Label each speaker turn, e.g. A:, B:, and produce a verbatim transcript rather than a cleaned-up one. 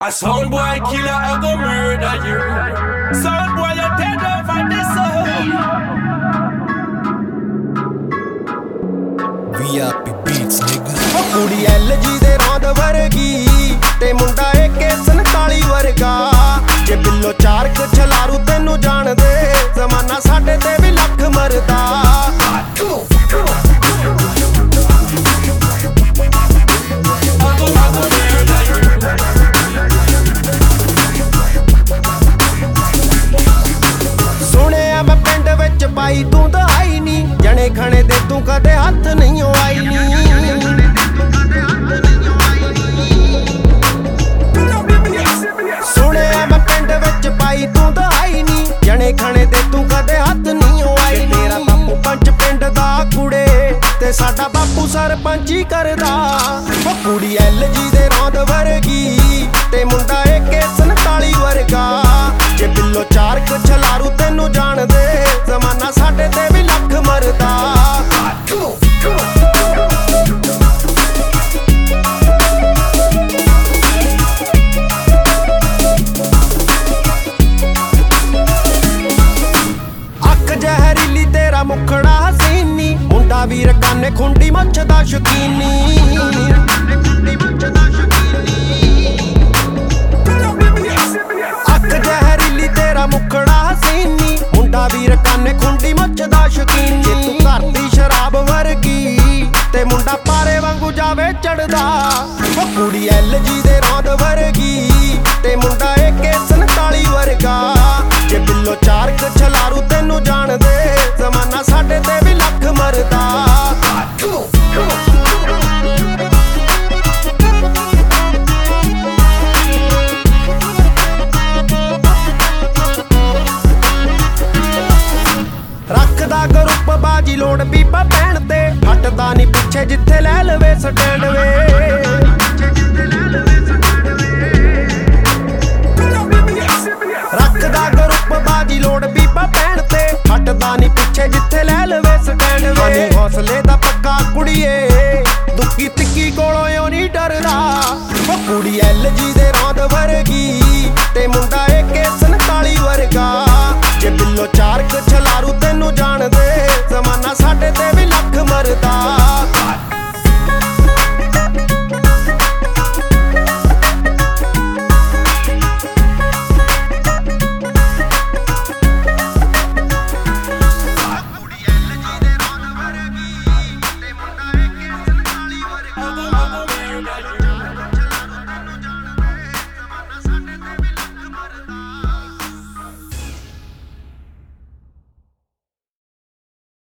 A: A sound boy killer, I go murder you. Sound boy, you dead over this soul.
B: V I P beats, nigga.
C: ਕੁੜੀ L G ਦੇ ਰੌਂਦ ਵਰਗੀ ਤੇ ਮੁੰਡਾ ਏ ਕੇ ਸੰਤਾਲੀ ਵਰਗਾ। ਜੇ ਬਿੱਲੋ ਚਾਰ ਕ ਛਲਾਰੂ ਤੈਨੂੰ ਜਾਣਦੇ, ਜ਼ਮਾਨਾ ਸਾਡੇ ਤੇ ਵੀ ਲੱਖ ਮਰਦਾ। ਸੁਣਿਆ ਮੈਂ ਪਿੰਡ ਵਿੱਚ ਪਾਈ ਤੂੰ ਤਾਂ ਆਈ ਨੀ, ਜਣੇ ਖਣੇ ਦੇ ਤੂੰ ਕਦੇ ਹੱਥ ਨਹੀਂ ਆਈ ਨੀ। ਸੁਣਿਆ ਮੈਂ ਪਿੰਡ ਵਿੱਚ ਪਾਈ ਤੂੰ ਤਾਂ ਆਈ ਨੀ, ਜਣੇ ਖਣੇ ਦੇ ਤੂੰ ਕਦੇ ਹੱਥ ਨਹੀਂ ਆਈ ਨੀ। ਤੇਰਾ ਬਾਪੂ ਪੰਚ ਪਿੰਡ ਦਾ ਕੁੜੇ ਤੇ ਸਾਡਾ ਬਾਪੂ ਸਰਪੰਚੀ ਕਰਦਾ। ਉਹ ਕੁੜੀ ਐਲ ਜੀ ਦੇ ਰੌਂਦ ਵਰਗੀ ਤੇ ਮੁੰਡਾ ਏ ਕੇ ਸੰਤਾਲੀ ਵਰਗਾ। ਜੇ ਬਿੱਲੋ ਚਾਰ ਕ ਛਲਾਰੂ ਤੈਨੂੰ ਜਾਣਦੇ, ਜ਼ਮਾਨਾ ਸਾਡੇ ਤੇ ਵੀ ਲੱਖ ਮਰਦਾ। ਜ਼ਹਿਰੀਲੀ ਤੇਰਾ ਮੁਖੜਾ ਹਸੀਨੀ, ਮੁੰਡਾ ਵੀਰ ਕਾਨੇ ਖੁੰਡੀ ਮੱਛ ਦਾ ਸ਼ੌਕੀਨੀ। ਅੱਖ ਜ਼ਹਿਰੀਲੀ ਤੇਰਾ ਮੁਖੜਾ ਹਸੀਨੀ, ਮੁੰਡਾ ਵੀਰ ਕਾਨੇ ਖੁੰਡੀ ਮੱਛ ਦਾ ਸ਼ੌਕੀਨੀ। ਜੇ ਤੂੰ ਘਰ ਦੀ ਸ਼ਰਾਬ ਵਰਗੀ ਤੇ ਮੁੰਡਾ ਪਾਰੇ ਵਾਂਗੂ ਜਾਵੇ ਚੜਦਾ। ਉਹ ਕੁੜੀ ਐਲ ਜੀ ਦੇ ਰੌਂਦ ਵਰਗੀ ਤੇ ਮੁੰਡਾ ਏ ਕੇ ਸੰਤਾਲੀ ਵਰਗਾ। ਜੇ ਬਿੱਲੋ ਚਾਰ ਕ ਛਲਾਰੂ ਤੈਨੂੰ ਜਾਣਦੇ, ਜ਼ਮਾਨਾ ਸਾਡੇ ਤੇ ਵੀ ਲੱਖ ਮਰਦਾ। ਰੱਖਦਾ ਗਰੁੱਪ ਬਾਜੀ ਲੋੜ ਪੀਪਾ ਪੈਣ ਤੇ, ਹਟਦਾ ਨੀ ਪਿੱਛੇ ਜਿੱਥੇ ਲੈ ਲਵੇ ਸਟੈਂਡ ਵੇ। ਰੱਖਦਾ ਗਰੁੱਪ ਬਾਜੀ ਲੋੜ ਪੀਪਾ ਪੈਣ ਤੇ, ਹਟਦਾ ਨੀ ਪਿੱਛੇ ਜਿੱਥੇ ਲੈ ਲਵੇ ਸਟੈਂਡ ਵੇ। ਹੌਸਲੇ ਦਾ ਪੱਕਾ ਕੁੜੀਏ, ਦੁੱਕੀ ਤਿੱਕੀ ਕੋਲੋਂ ਓ ਨੀ ਡਰਦਾ। ਉਹ ਕੁੜੀ ਐਲ ਜੀ ਦੇ ਰੌਂਦ ਵਰਗੀ ਤੇ ਮੁੰਡਾ ਏ ਕੇ ਸੰਤਾਲੀ ਵਰਗਾ। ਜੇ ਬਿੱਲੋ ਚਾਰ ਕ ਛਲਾਰੂ ਤੈਨੂੰ ਜਾਣਦੇ, ਜ਼ਮਾਨਾ ਸਾਡੇ ਤੇ ਵੀ ਲੱਖ ਮਰਦਾ।